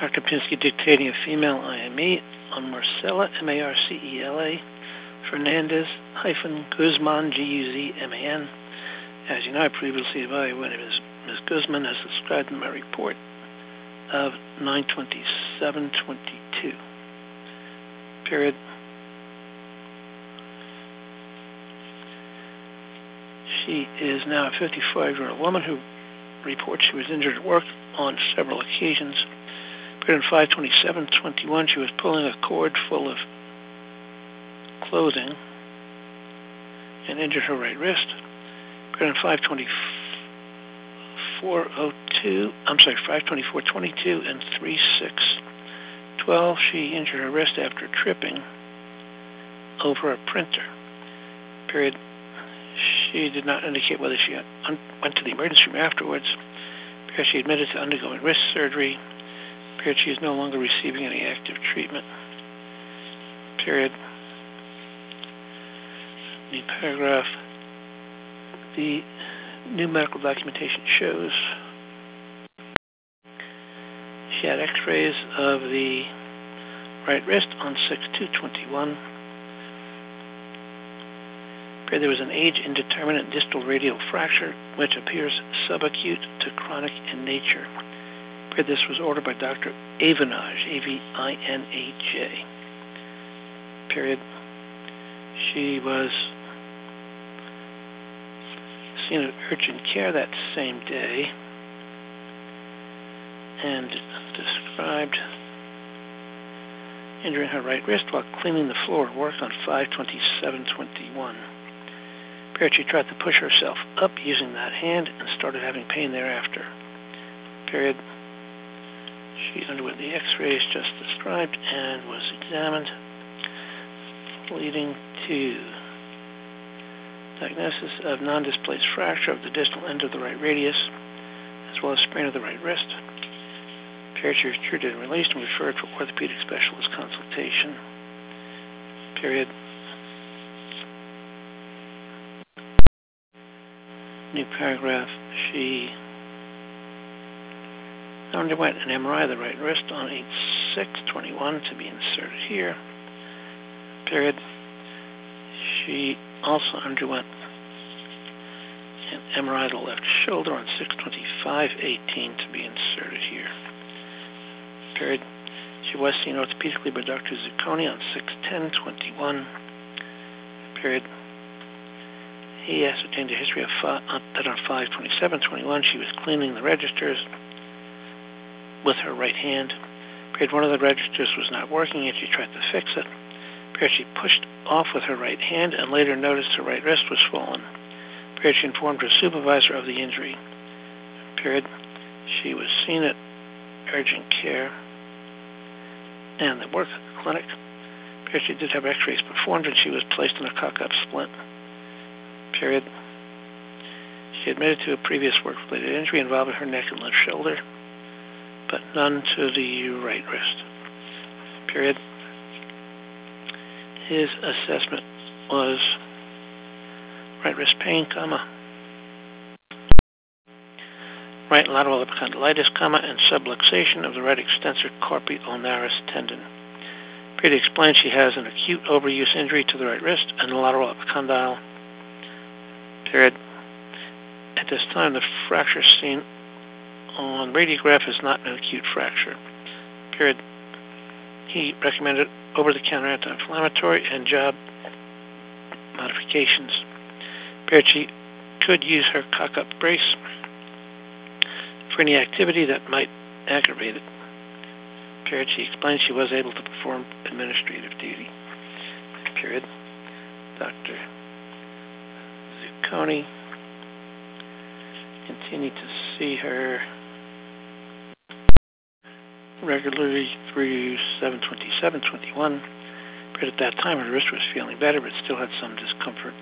Dr. Pinsky dictating a female IME on Marcela, M-A-R-C-E-L-A, Fernandez-Guzman, G-U-Z-M-A-N. As you know, I previously evaluated Ms. Guzman as described in my report of 9/27/22. Period. She is now a 55-year-old woman who reports she was injured at work on several occasions. But on 5/27/21, she was pulling a cord full of clothing and injured her right wrist. But on 5/24/22 and 3/6/12, she injured her wrist after tripping over a printer. Period. She did not indicate whether she went to the emergency room afterwards. Period. She admitted to undergoing wrist surgery. Period. She is no longer receiving any active treatment. Period. New paragraph. The new medical documentation shows she had x-rays of the right wrist on 6/2/21. There was an age-indeterminate distal radial fracture, which appears subacute to chronic in nature. This was ordered by Dr. Avinaj, A-V-I-N-A-J. Period. She was seen at urgent care that same day and described injuring her right wrist while cleaning the floor at work on 5/27/21. She tried to push herself up using that hand and started having pain thereafter. Period. She underwent the x-rays just described and was examined, leading to diagnosis of non-displaced fracture of the distal end of the right radius, as well as sprain of the right wrist. Period. She was treated and released and referred for orthopedic specialist consultation. Period. New paragraph. She underwent an MRI of the right wrist on 8/6/21 to be inserted here. Period. She also underwent an MRI of the left shoulder on 6/25/18 to be inserted here. Period. She was seen orthopedically by Dr. Zucconi on 6/10/21. Period. He ascertained a history of that on 5/27/21 she was cleaning the registers with her right hand. Period. One of the registers was not working and she tried to fix it. Period. She pushed off with her right hand and later noticed her right wrist was swollen. Period. She informed her supervisor of the injury. Period. She was seen at urgent care and the work clinic. Period. She did have x-rays performed and she was placed in a cock-up splint. Period. She admitted to a previous work-related injury involving her neck and left shoulder, but none to the right wrist. Period. His assessment was right wrist pain, right lateral epicondylitis, and subluxation of the right extensor carpi ulnaris tendon. Period. Explained she has an acute overuse injury to the right wrist and the lateral epicondyle. Period. At this time, the fracture seen on radiograph is not an acute fracture. Period. He recommended over-the-counter anti-inflammatory and job modifications. Period. She could use her cock-up brace for any activity that might aggravate it. Period. She explained she was able to perform administrative duty. Period. Dr. Zucconi continued to see her regularly through 7/27/21. But at that time, her wrist was feeling better, but still had some discomfort.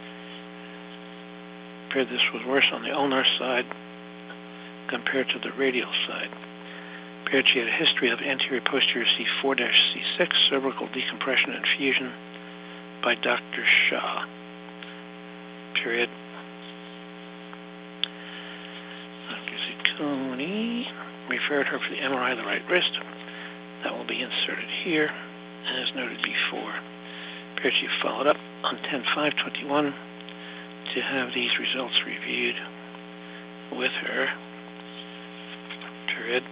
But this was worse on the ulnar side compared to the radial side. But she had a history of anterior-posterior C4-C6 cervical decompression and fusion by Dr. Shah. Period. Dr. Zucconi referred her for the MRI of the right wrist. That will be inserted here, as noted before. Period. She followed up on 10/5/21 to have these results reviewed with her. Period.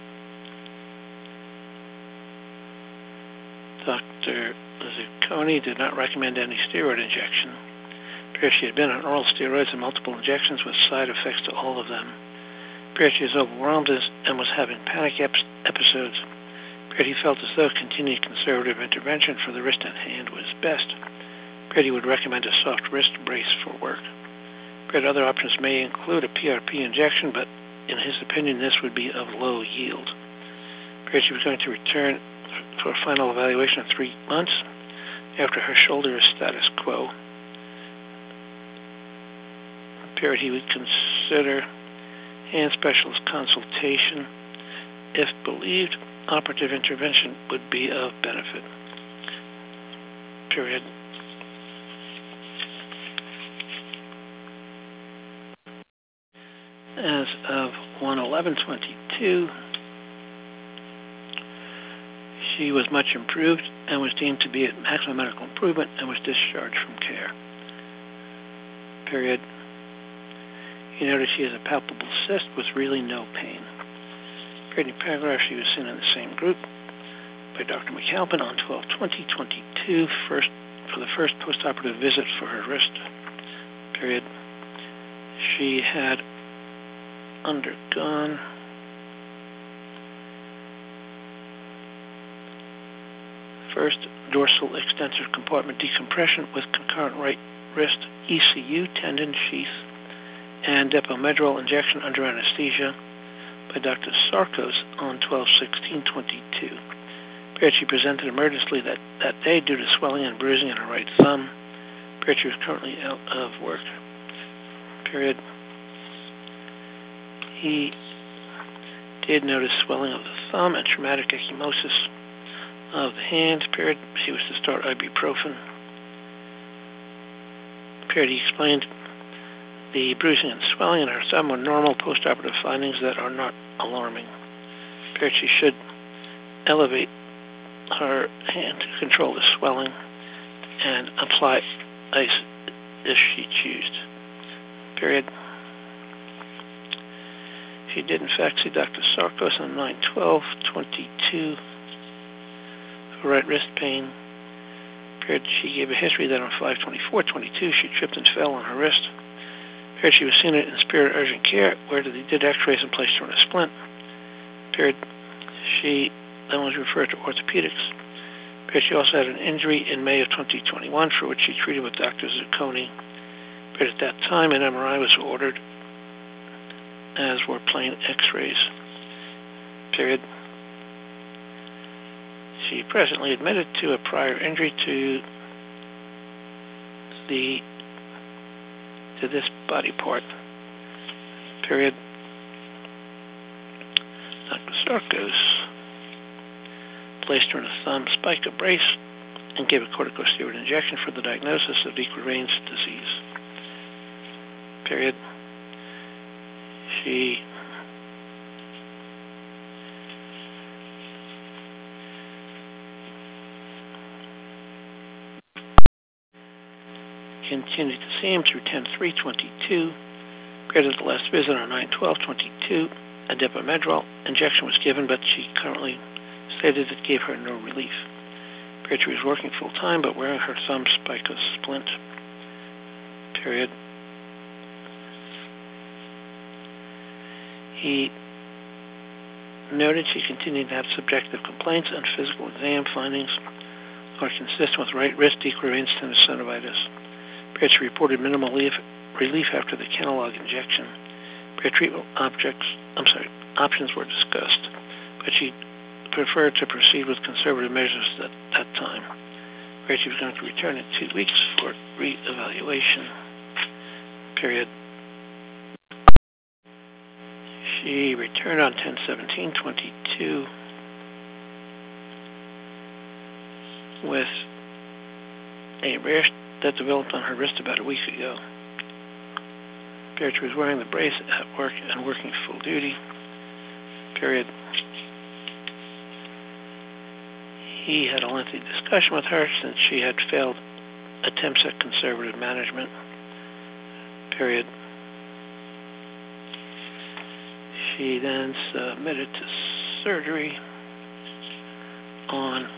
Dr. Zucconi did not recommend any steroid injection. Period. She had been on oral steroids and multiple injections with side effects to all of them. Period. She was overwhelmed and was having panic episodes. Period. He felt as though continued conservative intervention for the wrist and hand was best. Period. He would recommend a soft wrist brace for work. Period. Other options may include a PRP injection, but in his opinion, this would be of low yield. Period. She was going to return for a final evaluation in 3 months after her shoulder is status quo. Period. He would consider hand specialist consultation if believed operative intervention would be of benefit. Period. As of 1/11/22, she was much improved and was deemed to be at maximum medical improvement and was discharged from care. Period. He noted she has a palpable cyst with really no pain. Period. In paragraph, she was seen in the same group by Dr. McAlpin on 12/20/22 for the first postoperative visit for her wrist. Period. She had undergone first dorsal extensor compartment decompression with concurrent right wrist ECU tendon sheath and Depomedrol injection under anesthesia by Dr. Sarkos on 12/16/22. Period. She presented emergently that day due to swelling and bruising in her right thumb. Period. She was currently out of work. Period. He did notice swelling of the thumb and traumatic ecchymosis of the hand. Period. She was to start ibuprofen. Period. He explained the bruising and swelling in her thumb were normal postoperative findings that are not alarming. Period. She should elevate her hand to control the swelling and apply ice if she chooses. Period. She did in fact see Dr. Sarkos on 9/12/22 for right wrist pain. Period. She gave a history that on 5/24/22 she tripped and fell on her wrist. Period. She was seen in Spirit Urgent Care where they did x-rays and placed her on a splint. Period. She then was referred to orthopedics. Period. She also had an injury in May of 2021 for which she treated with Dr. Zucconi. Period. At that time an MRI was ordered, as were plain x-rays. Period. She presently admitted to a prior injury to this body part. Period. Dr. Sarkos placed her in a thumb spica brace and gave a corticosteroid injection for the diagnosis of Dietz-Reines disease. Period. She continued to see him through 10/3/22. Prior to the last visit on 9/12/22, a Depomedrol injection was given, but she currently stated it gave her no relief. Period. She was working full-time, but wearing her thumb spica splint. Period. He noted she continued to have subjective complaints and physical exam findings are consistent with right wrist Dietz-Reines tendinosynovitis. Period. She reported minimal relief after the Kenalog injection. Period. Treatment options were discussed, but she preferred to proceed with conservative measures at that time. Period. She was going to return in 2 weeks for re-evaluation. Period. She returned on 10/17/22 with a rash that developed on her wrist about a week ago. Period. She was wearing the brace at work and working full duty. period. He had a lengthy discussion with her since she had failed attempts at conservative management, period. She then submitted to surgery on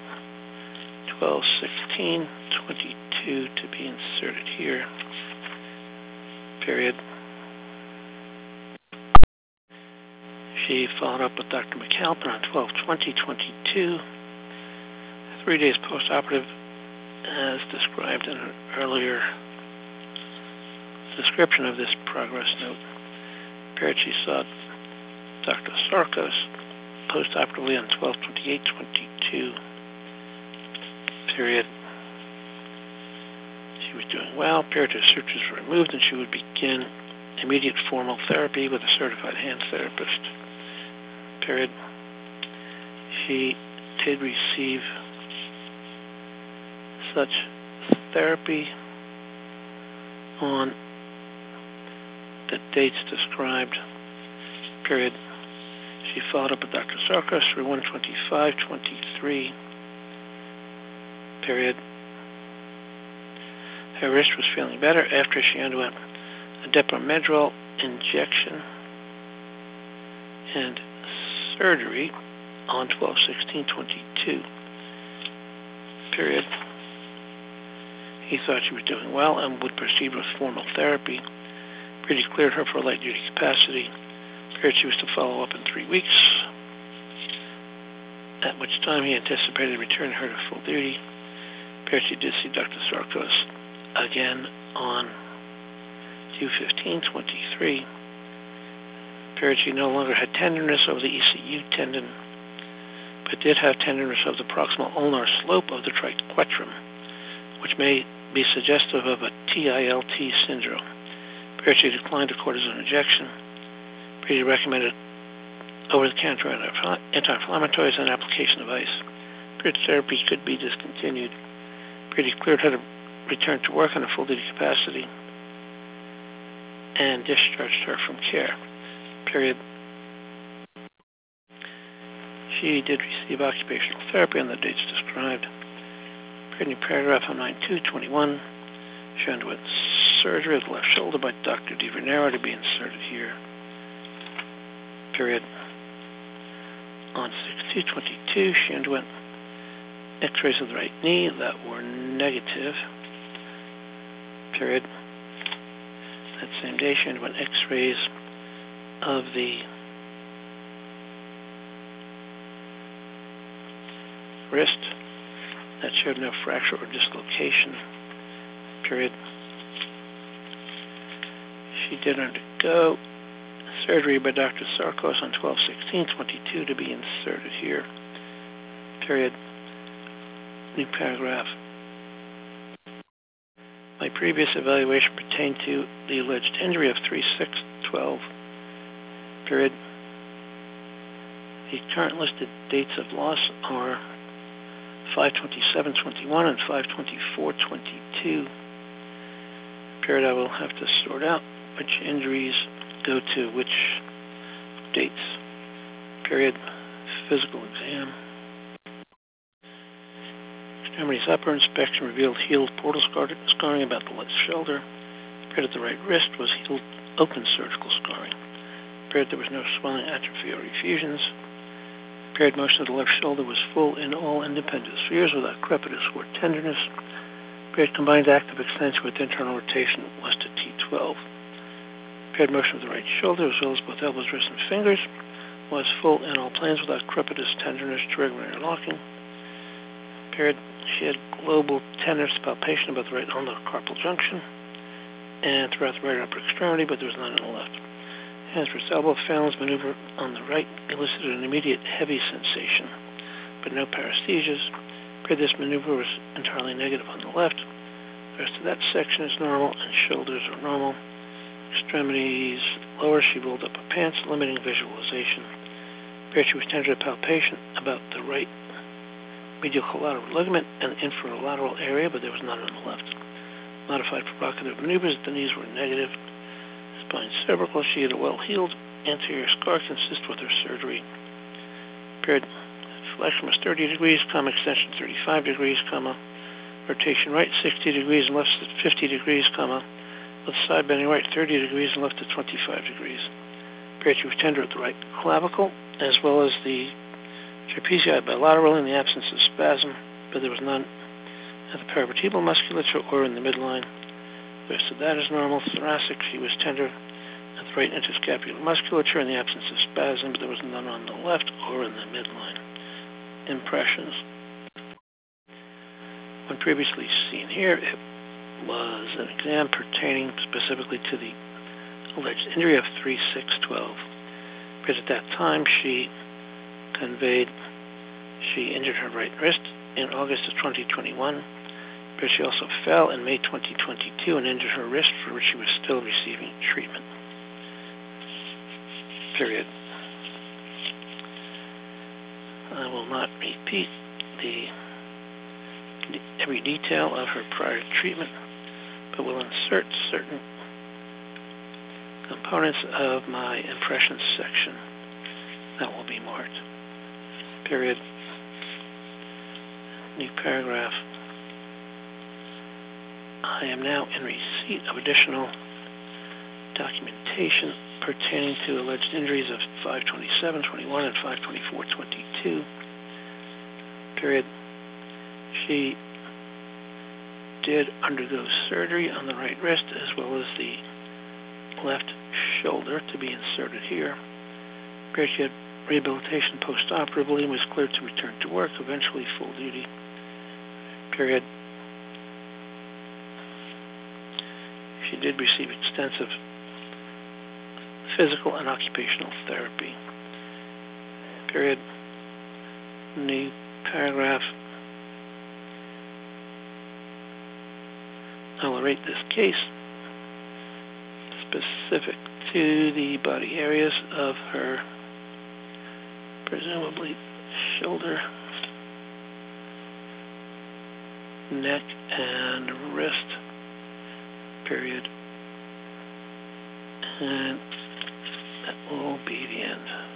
12/16/22 to be inserted here, period. She followed up with Dr. McAlpin on 12/20/22, 3 days post-operative, as described in an earlier description of this progress note. Period. She saw Dr. Sarkos post-operatively on 12/28/22, period. She was doing well. Period. Her sutures were removed, and she would begin immediate formal therapy with a certified hand therapist, period. She did receive such therapy on the dates described, period. She followed up with Dr. Sarkos for 1/25/23, period. Her wrist was feeling better after she underwent a Depo-Medrol injection and surgery on 12/16/22, period. He thought she was doing well and would proceed with formal therapy. He cleared her for light-duty capacity. Period. She was to follow up in 3 weeks, at which time he anticipated returning her to full duty. Period. She did see Dr. Sarkos again on 2/15/23. Period. She no longer had tenderness of the ECU tendon, but did have tenderness of the proximal ulnar slope of the triquetrum, which may be suggestive of a TILT syndrome. Period. She declined a cortisone injection. Period. He recommended over-the-counter anti-inflammatories and application of ice. Period. Therapy could be discontinued. Period. He cleared her to return to work on a full-duty capacity and discharged her from care, period. She did receive occupational therapy on the dates described. Period. Paragraph on 9/2/21, she underwent surgery of the left shoulder by Dr. DiVernero to be inserted here, period. On 6/2/22, she underwent x-rays of the right knee that were negative, period. That same day, she underwent x-rays of the wrist that showed no fracture or dislocation, period. She did undergo surgery by Dr. Sarkos on 12/16/22 to be inserted here, period. New paragraph. My previous evaluation pertained to the alleged injury of 3/6/12, period. The current listed dates of loss are 5/27/21 and 5/24/22, period. I will have to sort out which injuries go to which dates, period. Physical exam. Extremities upper inspection revealed healed portal scarring about the left shoulder. Period. The right wrist was healed open surgical scarring. Period. There was no swelling, atrophy, or effusions. Period. Motion of the left shoulder was full in all independent spheres without crepitus or tenderness. Period. Combined active extension with internal rotation was to T12. Period. Motion of the right shoulder, as well as both elbows, wrists, and fingers, was full in all planes without crepitus, tenderness, triggering, or locking. Period. She had global tenderness palpation about the right ulnar carpal junction and throughout the right upper extremity, but there was none on the left. Hands, wrist, elbow, phalanx maneuver on the right elicited an immediate heavy sensation, but no paresthesias. Period. This maneuver was entirely negative on the left. The rest of that section is normal, and shoulders are normal. Extremities lower, she rolled up her pants, limiting visualization. Period. She was tender to palpation about the right medial collateral ligament and infralateral area, but there was none on the left. Modified provocative maneuvers, the knees were negative. Spine cervical, she had a well-healed anterior scar consistent with her surgery. period. Flexion was 30 degrees, extension 35 degrees, rotation right 60 degrees and left at 50 degrees, left side bending right 30 degrees and left at 25 degrees. Period. She was tender at the right clavicle, as well as the trapezius bilateral in the absence of spasm, but there was none at the paravertebral musculature or in the midline. The rest of that is normal. Thoracic, she was tender at the right interscapular musculature in the absence of spasm, but there was none on the left or in the midline. Impressions. When previously seen here, it was an exam pertaining specifically to the alleged injury of 3/6/12. Because at that time, she conveyed she injured her right wrist in August of 2021, but she also fell in May 2022 and injured her wrist, for which she was still receiving treatment. Period. I will not repeat every detail of her prior treatment, but will insert certain components of my impressions section that will be marked. Period. New paragraph. I am now in receipt of additional documentation pertaining to alleged injuries of 5/27/21 and 5/24/22. Period. She did undergo surgery on the right wrist as well as the left shoulder to be inserted here. Period. She had rehabilitation post-operatively and was cleared to return to work, eventually full duty. Period. She did receive extensive physical and occupational therapy. Period. New paragraph. I will rate this case specific to the body areas of her presumably shoulder, neck, and wrist. Period. And that will be the end.